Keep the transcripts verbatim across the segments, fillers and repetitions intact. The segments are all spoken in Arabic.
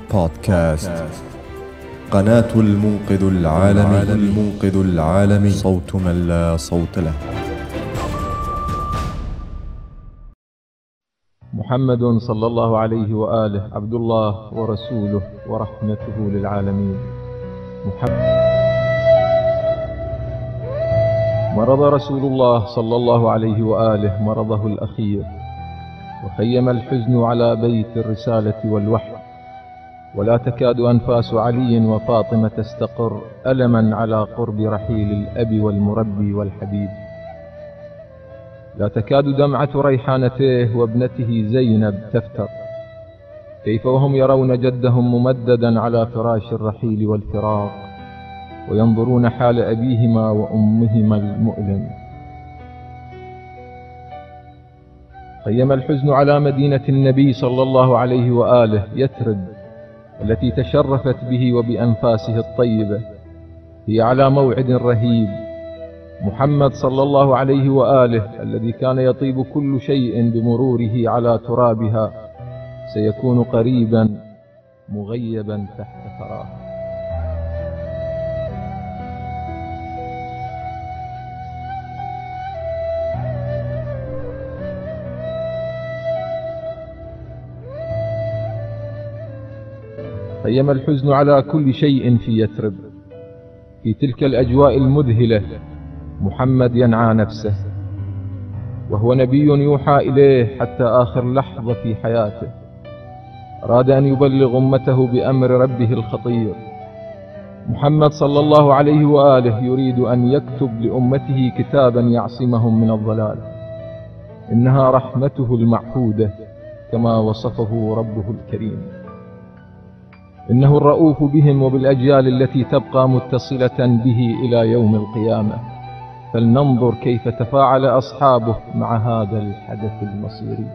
بودكاست قناة المنقذ العالمي المنقذ العالمي صوت من لا صوت له. محمد صلى الله عليه وآله عبد الله ورسوله ورحمته للعالمين. محمد مرض رسول الله صلى الله عليه وآله مرضه الأخير، وخيم الحزن على بيت الرسالة والوحي، ولا تكاد أنفاس علي وفاطمة تستقر ألما على قرب رحيل الأب والمربي والحبيب. لا تكاد دمعة ريحانته وابنته زينب تفتر، كيف وهم يرون جدهم ممددا على فراش الرحيل والفراق، وينظرون حال أبيهما وأمهما المؤلم. خيم الحزن على مدينة النبي صلى الله عليه وآله يثرب، التي تشرفت به وبأنفاسه الطيبة. هي على موعد رهيب. محمد صلى الله عليه وآله الذي كان يطيب كل شيء بمروره على ترابها سيكون قريبا مغيبا تحت ثراه. خيم الحزن على كل شيء في يثرب. في تلك الأجواء المذهلة محمد ينعى نفسه، وهو نبي يوحى إليه حتى آخر لحظة في حياته. أراد أن يبلغ أمته بأمر ربه الخطير. محمد صلى الله عليه وآله يريد أن يكتب لأمته كتابا يعصمهم من الضلال. إنها رحمته المعهودة كما وصفه ربه الكريم. إنه الرؤوف بهم وبالأجيال التي تبقى متصلة به إلى يوم القيامة. فلننظر كيف تفاعل أصحابه مع هذا الحدث المصيري.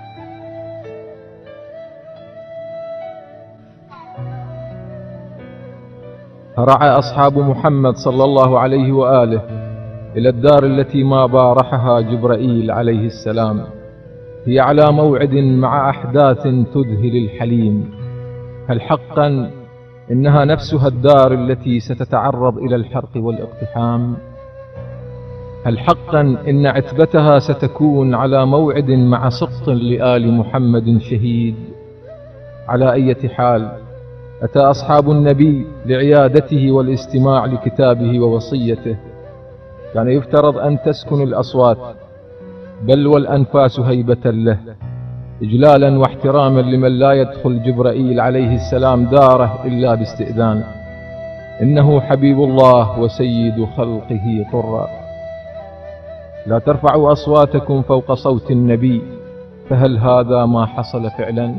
هرع أصحاب محمد صلى الله عليه وآله إلى الدار التي ما بارحها جبرائيل عليه السلام. هي على موعد مع أحداث تذهل الحليم. هل حقا إنها نفسها الدار التي ستتعرض إلى الحرق والاقتحام؟ هل حقا إن عتبتها ستكون على موعد مع سقط لآل محمد شهيد؟ على أي حال أتى أصحاب النبي لعيادته والاستماع لكتابه ووصيته. كان يفترض أن تسكن الأصوات بل والأنفاس هيبة له، إجلالا واحتراما لمن لا يدخل جبرائيل عليه السلام داره إلا باستئذانه. إنه حبيب الله وسيد خلقه طرا. لا ترفعوا أصواتكم فوق صوت النبي، فهل هذا ما حصل فعلا؟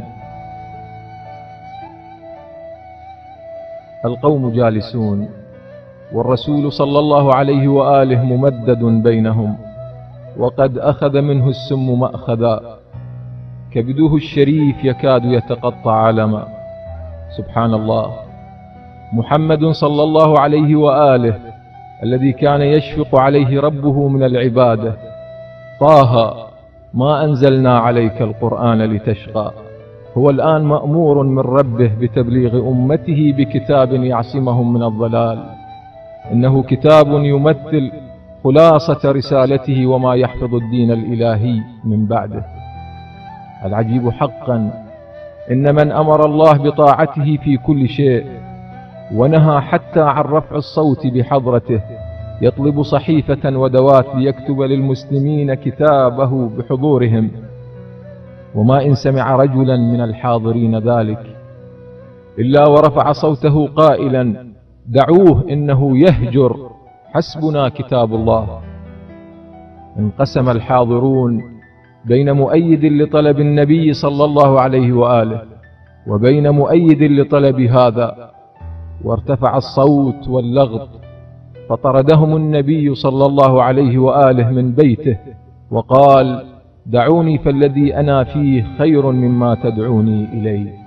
القوم جالسون والرسول صلى الله عليه وآله ممدد بينهم، وقد أخذ منه السم مأخذا، كبدوه الشريف يكاد يتقطع علما. سبحان الله. محمد صلى الله عليه وآله الذي كان يشفق عليه ربه من العبادة. طه ما أنزلنا عليك القرآن لتشقى. هو الآن مأمور من ربه بتبليغ أمته بكتاب يعصمهم من الضلال. إنه كتاب يمثل خلاصة رسالته وما يحفظ الدين الإلهي من بعده. العجيب حقا إن من أمر الله بطاعته في كل شيء ونهى حتى عن رفع الصوت بحضرته يطلب صحيفة ودوات ليكتب للمسلمين كتابه بحضورهم. وما إن سمع رجلا من الحاضرين ذلك إلا ورفع صوته قائلا: دعوه إنه يهجر، حسبنا كتاب الله. انقسم الحاضرون بين مؤيد لطلب النبي صلى الله عليه وآله وبين مؤيد لطلب هذا، وارتفع الصوت واللغط، فطردهم النبي صلى الله عليه وآله من بيته وقال: دعوني فالذي أنا فيه خير مما تدعوني إليه.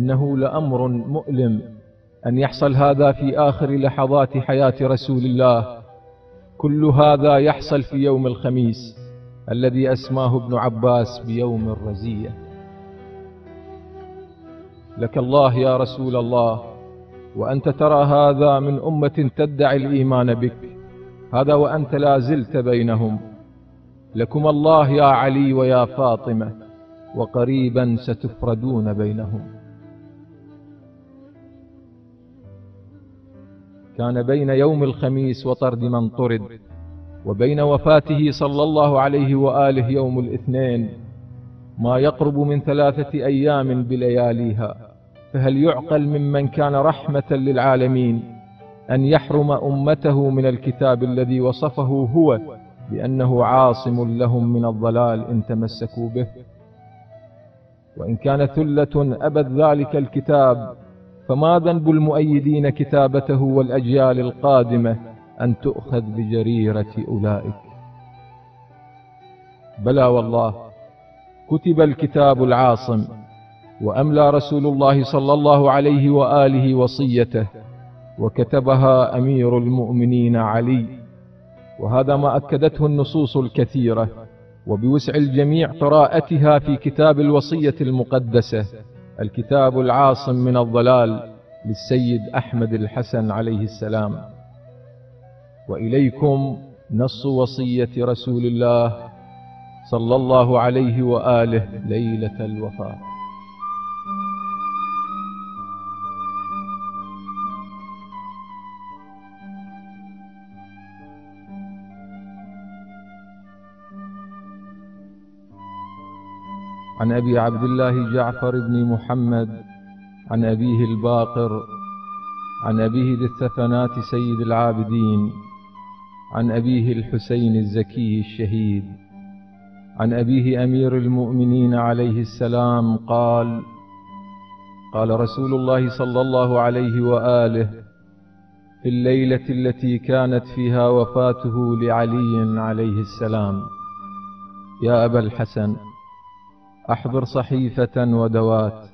إنه لأمر مؤلم أن يحصل هذا في آخر لحظات حياة رسول الله. كل هذا يحصل في يوم الخميس الذي أسماه ابن عباس بيوم الرزية. لك الله يا رسول الله، وأنت ترى هذا من أمة تدعي الإيمان بك، هذا وأنت لا زلت بينهم. لكم الله يا علي ويا فاطمة، وقريبا ستفردون بينهم. كان بين يوم الخميس وطرد من طرد وبين وفاته صلى الله عليه وآله يوم الاثنين ما يقرب من ثلاثة أيام بلياليها، فهل يعقل ممن كان رحمة للعالمين أن يحرم أمته من الكتاب الذي وصفه هو بأنه عاصم لهم من الضلال إن تمسكوا به؟ وإن كان ثلة أبت ذلك الكتاب، فما ذنب المؤيدين كتابته والأجيال القادمة أن تؤخذ بجريرة أولئك؟ بلى والله، كتب الكتاب العاصم، وأملى رسول الله صلى الله عليه وآله وصيته، وكتبها أمير المؤمنين علي، وهذا ما أكدته النصوص الكثيرة، وبوسع الجميع قراءتها في كتاب الوصية المقدسة، الكتاب العاصم من الضلال للسيد أحمد الحسن عليه السلام. وإليكم نص وصية رسول الله صلى الله عليه وآله ليلة الوفاة. عن أبي عبد الله جعفر بن محمد عن أبيه الباقر عن أبيه ذي الثفنات سيد العابدين عن أبيه الحسين الزكي الشهيد عن أبيه أمير المؤمنين عليه السلام قال: قال رسول الله صلى الله عليه وآله في الليلة التي كانت فيها وفاته لعلي عليه السلام: يا أبا الحسن، أحضر صحيفة ودوات.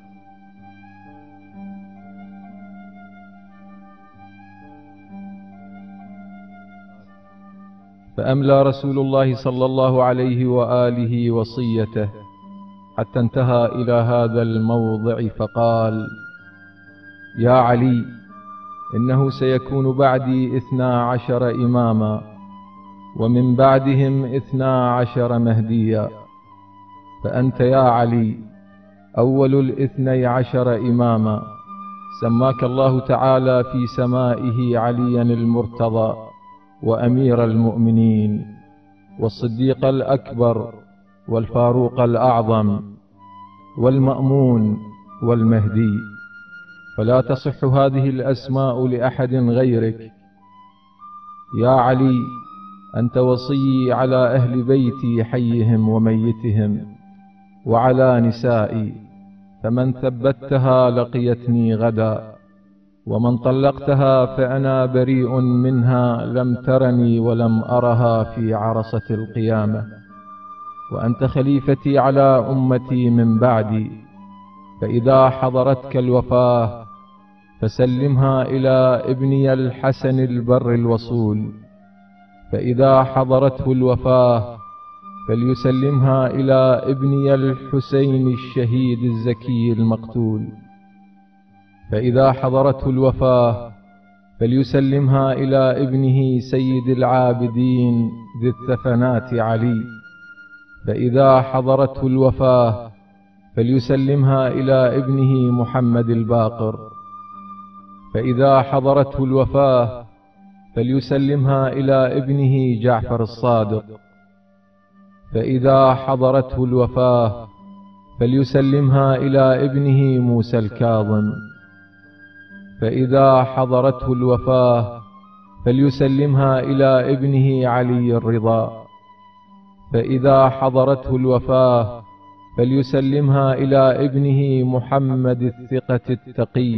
فأملى رسول الله صلى الله عليه وآله وصيته حتى انتهى إلى هذا الموضع فقال: يا علي، إنه سيكون بعدي اثنا عشر إماما، ومن بعدهم اثنا عشر مهديا، فأنت يا علي أول الاثني عشر إماما، سماك الله تعالى في سمائه عليا المرتضى وأمير المؤمنين والصديق الأكبر والفاروق الأعظم والمأمون والمهدي، فلا تصح هذه الأسماء لأحد غيرك. يا علي، أنت وصي على أهل بيتي حيهم وميتهم وعلى نسائي، فمن ثبتها لقيتني غدا، ومن طلقتها فأنا بريء منها، لم ترني ولم أرها في عرصة القيامة. وأنت خليفتي على أمتي من بعدي، فإذا حضرتك الوفاة فسلمها إلى ابني الحسن البر الوصول، فإذا حضرته الوفاة فليسلمها إلى ابني الحسين الشهيد الزكي المقتول، فإذا حضرته الوفاة فليسلمها إلى ابنه سيد العابدين ذي الثفنات علي، فإذا حضرته الوفاة فليسلمها إلى ابنه محمد الباقر، فإذا حضرته الوفاة فليسلمها إلى ابنه جعفر الصادق، فإذا حضرته الوفاة فليسلمها إلى ابنه موسى الكاظم، فإذا حضرته الوفاة فليسلمها إلى ابنه علي الرضا، فإذا حضرته الوفاة فليسلمها إلى ابنه محمد الثقة التقي،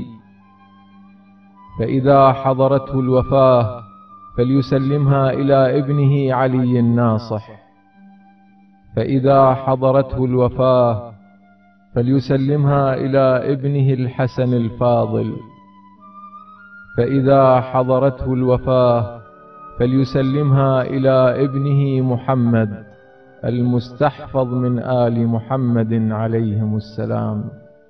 فإذا حضرته الوفاة فليسلمها إلى ابنه علي الناصح، فإذا حضرته الوفاة فليسلمها إلى ابنه الحسن الفاضل، فإذا حضرته الوفاة فليسلمها إلى ابنه محمد المستحفظ من آل محمد عليهم السلام،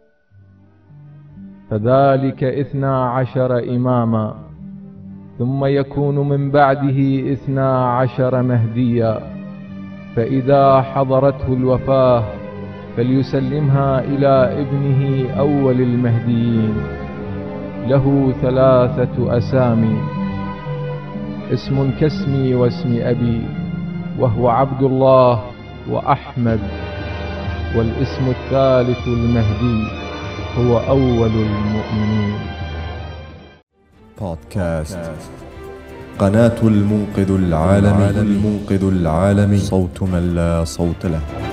فذلك اثنا عشر إماما، ثم يكون من بعده اثنا عشر مهديا، فإذا حضرته الوفاة فليسلمها إلى ابنه أول المهديين، له ثلاثة أسامي، اسم كاسمي واسم أبي، وهو عبد الله وأحمد، والاسم الثالث المهدي هو أول المؤمنين. بودكاست قناة المنقذ العالمي، المنقذ العالمي، صوت من لا صوت له.